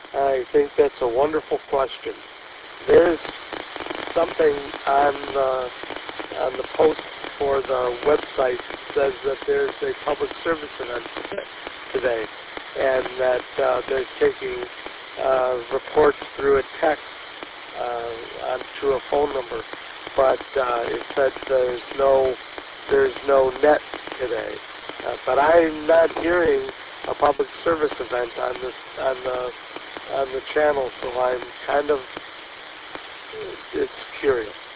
I think that's a wonderful question. There's something on the post for the website that says that there's a public service event today, and that they're taking reports through a text to a phone number, but it said there's no net today. But I'm not hearing a public service event on the channel, so I'm kind of it's curious.